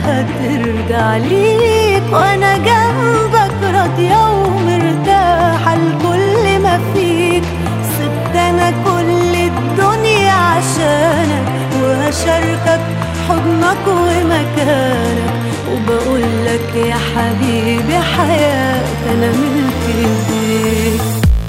هترجع ليك، وانا جنبك راضية ومرتاحة لكل ما فيك. سبت انا كل الدنيا عشانك، وهشاركك حضنك ومكانك، وبقولك يا حبيبي حياتي انا ملك ايديك.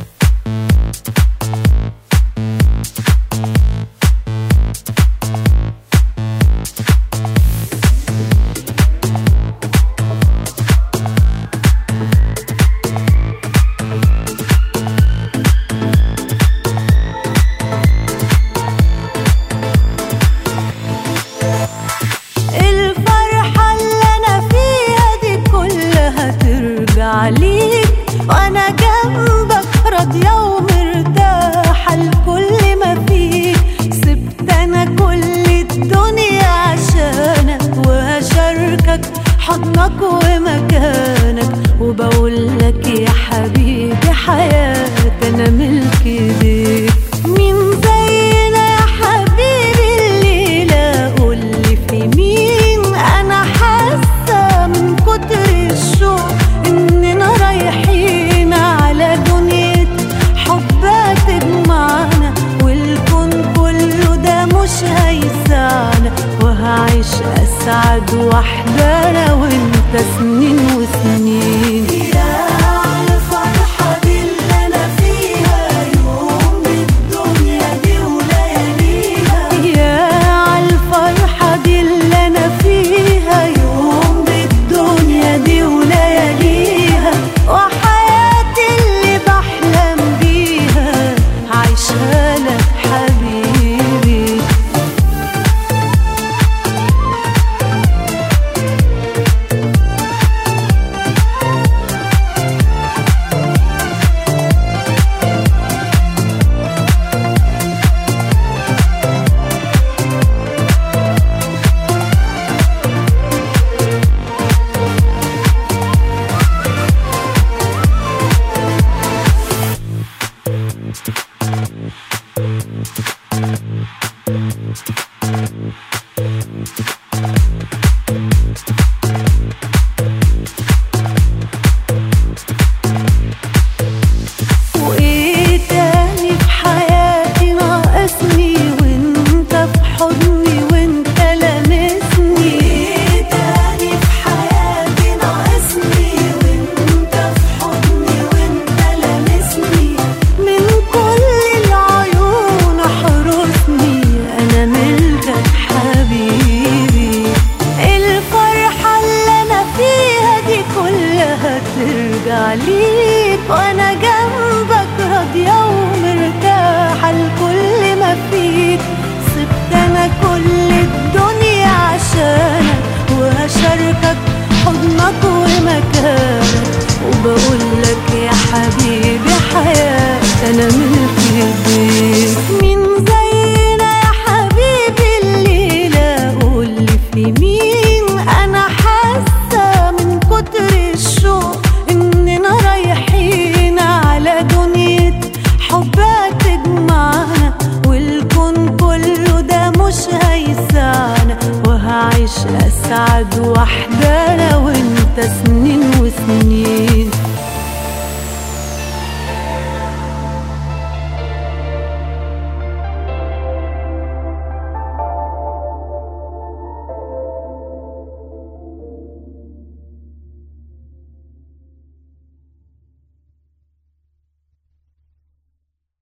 عليك وانا جنبك راضية ومرتاحة لكل ما فيك. سبت انا كل الدنيا عشانك، وهشاركك حضنك ومكانك، وبقولك يا حبيبي حياتي انا ملك ايديك. مين زينا يا حبيبي الليلة قولي في مين؟ انا حاسة من كتر الشوق إننا رايحين على دنيا حب تجمعنا، والكون كله ده مش هيسعنا، وهعيش أسعد وحدة أنا وإنت سنين وسنين. يا عالفرحة دي اللي أنا فيها، يوم بالدنيا دي ولياليها. يا عالفرحة دي اللي أنا فيها، يوم بالدنيا دي ولياليها، وحياتي اللي بحلم بيها عايشها لك حبيبي. وإيه تاني في حياتي ناقصني وإنت في حضني وإنت لامسني؟ وإيه تاني في حياتي ناقصني وإنت في حضني وإنت لامسني؟ من كل العيون احرسني أنا ملكك حبيبي. الفرحة اللي أنا فيها دي كلها ترجع ليك، وأنا جنبك راضية ومرتاحة لكل ما فيك. سبت أنا كل الدنيا عشانك، وهشاركك حضنك ومكانك، وبقولك يا حبيبي حياتي أنا ملك ايديك. مين زينا يا حبيبي الليلة قولي في مين؟ أنا حاسة من كتر الشوق إننا رايحين على دنيا حب تجمعنا، والكون كله ده مش هيسعنا، وهعيش أسعد وحدة أنا